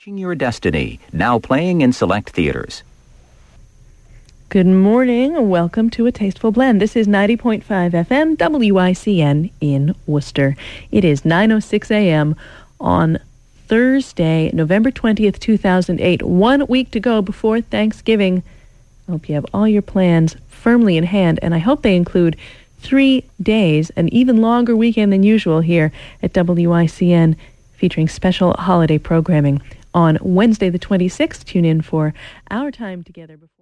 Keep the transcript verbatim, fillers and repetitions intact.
Reaching Your Destiny, now playing in select theaters. Good morning. Welcome to A Tasteful Blend. This is ninety point five F M W I C N in Worcester. It is nine oh six a.m. on Thursday, November twentieth, two thousand eight. One week to go before Thanksgiving. I hope you have all your plans firmly in hand, and I hope they include three days, an even longer weekend than usual here at W I C N, featuring special holiday programming. On Wednesday the twenty-sixth, tune in for our time together before